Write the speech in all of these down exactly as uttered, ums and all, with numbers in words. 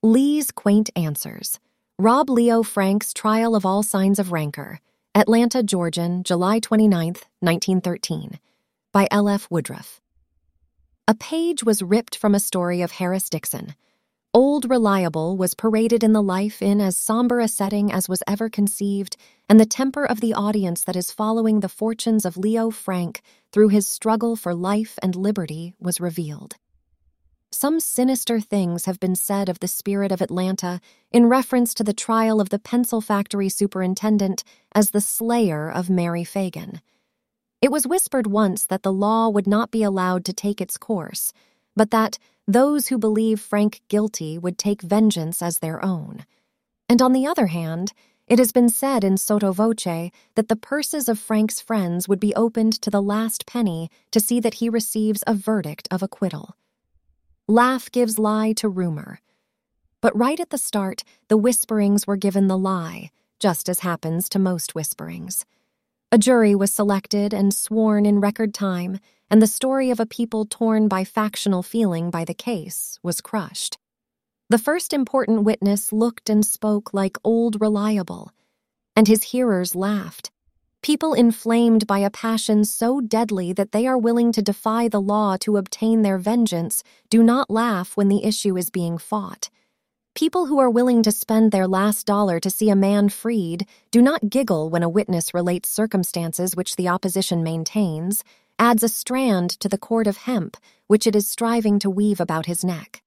Lee's Quaint Answers. Rob Leo Frank's Trial of All Signs of Rancor. Atlanta, Georgian, July twenty-ninth, nineteen thirteen. By L F Woodruff. A page was ripped from a story of Harris Dixon. Old Reliable was paraded in the life in as somber a setting as was ever conceived, and the temper of the audience that is following the fortunes of Leo Frank through his struggle for life and liberty was revealed. Some sinister things have been said of the spirit of Atlanta in reference to the trial of the pencil factory superintendent as the slayer of Mary Fagan. It was whispered once that the law would not be allowed to take its course, but that those who believe Frank guilty would take vengeance as their own. And on the other hand, it has been said in sotto voce that the purses of Frank's friends would be opened to the last penny to see that he receives a verdict of acquittal. Laugh gives lie to rumor. But right at the start, the whisperings were given the lie, just as happens to most whisperings. A jury was selected and sworn in record time, and the story of a people torn by factional feeling by the case was crushed. The first important witness looked and spoke like Old Reliable, and his hearers laughed. People inflamed by a passion so deadly that they are willing to defy the law to obtain their vengeance do not laugh when the issue is being fought. People who are willing to spend their last dollar to see a man freed do not giggle when a witness relates circumstances which the opposition maintains, adds a strand to the cord of hemp which it is striving to weave about his neck.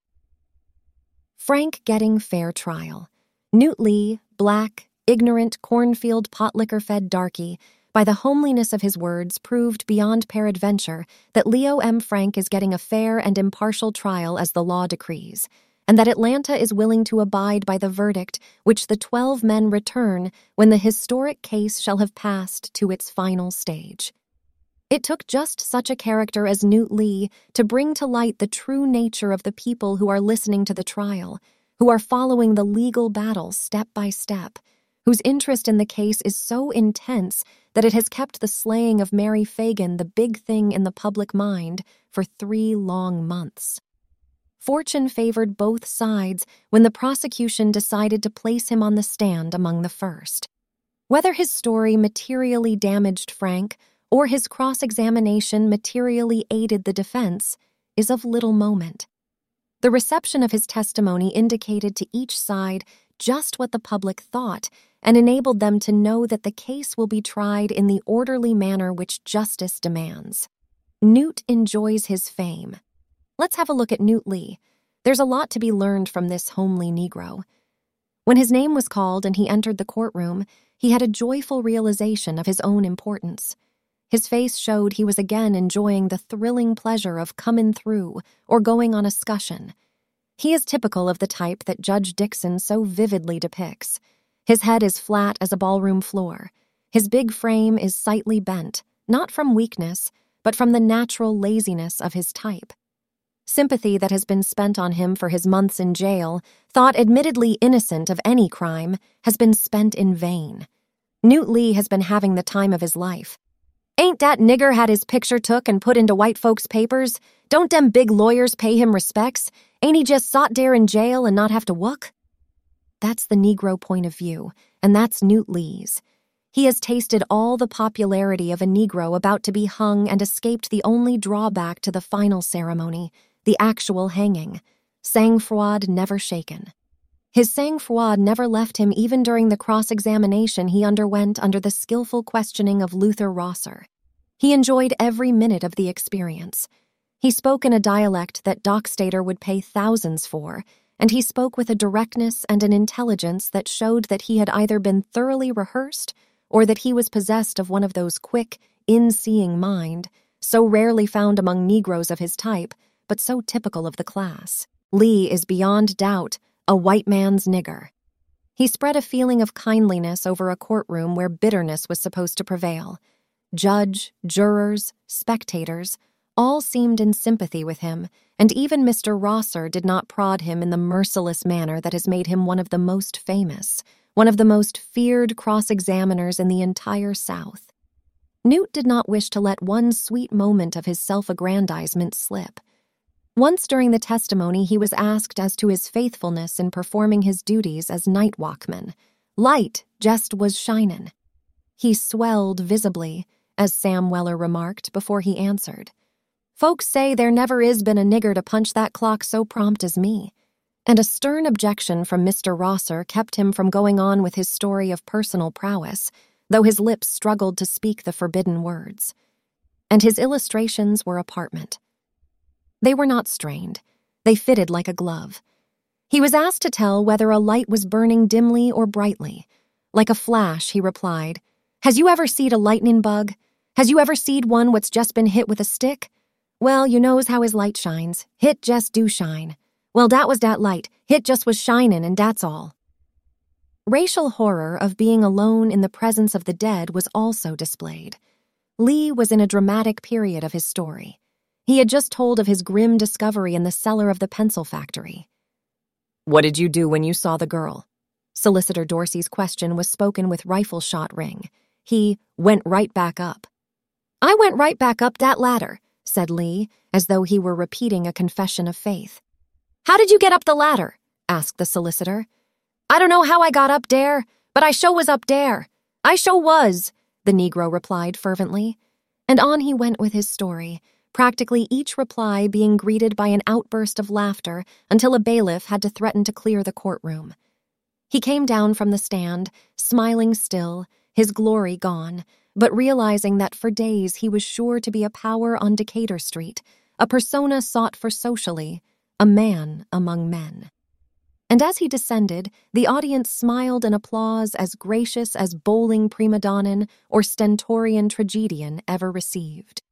Frank getting fair trial. Newt Lee, black, ignorant, cornfield pot-liquor-fed darky, by the homeliness of his words proved beyond peradventure that Leo M. Frank is getting a fair and impartial trial as the law decrees, and that Atlanta is willing to abide by the verdict which the twelve men return when the historic case shall have passed to its final stage. It took just such a character as Newt Lee to bring to light the true nature of the people who are listening to the trial, who are following the legal battle step by step, whose interest in the case is so intense that it has kept the slaying of Mary Fagan the big thing in the public mind for three long months. Fortune favored both sides when the prosecution decided to place him on the stand among the first. Whether his story materially damaged Frank or his cross-examination materially aided the defense is of little moment. The reception of his testimony indicated to each side just what the public thought and enabled them to know that the case will be tried in the orderly manner which justice demands. Newt enjoys his fame. Let's have a look at Newt Lee. There's a lot to be learned from this homely Negro. When his name was called and he entered the courtroom, he had a joyful realization of his own importance. His face showed he was again enjoying the thrilling pleasure of comin' through or going on a scussion. He is typical of the type that Judge Dixon so vividly depicts. His head is flat as a ballroom floor. His big frame is slightly bent, not from weakness, but from the natural laziness of his type. Sympathy that has been spent on him for his months in jail, thought admittedly innocent of any crime, has been spent in vain. Newt Lee has been having the time of his life. Ain't dat nigger had his picture took and put into white folks' papers? Don't dem big lawyers pay him respects? Ain't he just sot dere in jail and not have to wook? That's the Negro point of view, and that's Newt Lee's. He has tasted all the popularity of a Negro about to be hung and escaped the only drawback to the final ceremony, the actual hanging. Sang-froid never shaken. His sang-froid never left him even during the cross-examination he underwent under the skillful questioning of Luther Rosser. He enjoyed every minute of the experience. He spoke in a dialect that Dockstader would pay thousands for, and he spoke with a directness and an intelligence that showed that he had either been thoroughly rehearsed or that he was possessed of one of those quick, in-seeing mind, so rarely found among Negroes of his type, but so typical of the class. Lee is beyond doubt a white man's nigger. He spread a feeling of kindliness over a courtroom where bitterness was supposed to prevail. Judge, jurors, spectators, all seemed in sympathy with him, and even Mister Rosser did not prod him in the merciless manner that has made him one of the most famous, one of the most feared cross-examiners in the entire South. Newt did not wish to let one sweet moment of his self-aggrandizement slip. Once during the testimony, he was asked as to his faithfulness in performing his duties as night walkman. Light just was shinin'. He swelled visibly, as Sam Weller remarked before he answered. Folks say there never is been a nigger to punch that clock so prompt as me. And a stern objection from Mister Rosser kept him from going on with his story of personal prowess, though his lips struggled to speak the forbidden words. And his illustrations were apartment. They were not strained. They fitted like a glove. He was asked to tell whether a light was burning dimly or brightly. Like a flash, he replied, Has you ever seed a lightning bug? Has you ever seed one what's just been hit with a stick? Well, you knows how his light shines. Hit just do shine. Well, dat was dat light. Hit just was shinin', and dat's all. Racial horror of being alone in the presence of the dead was also displayed. Lee was in a dramatic period of his story. He had just told of his grim discovery in the cellar of the pencil factory. What did you do when you saw the girl? Solicitor Dorsey's question was spoken with rifle shot ring. He went right back up. I went right back up dat ladder, said Lee, as though he were repeating a confession of faith. How did you get up the ladder? Asked the solicitor. I don't know how I got up dare, but I sho was up dare. I sho was, the Negro replied fervently. And on he went with his story, practically each reply being greeted by an outburst of laughter until a bailiff had to threaten to clear the courtroom. He came down from the stand, smiling still, his glory gone, but realizing that for days he was sure to be a power on Decatur Street, a persona sought for socially, a man among men. And as he descended, the audience smiled an applause as gracious as bowling prima donnan or stentorian tragedian ever received.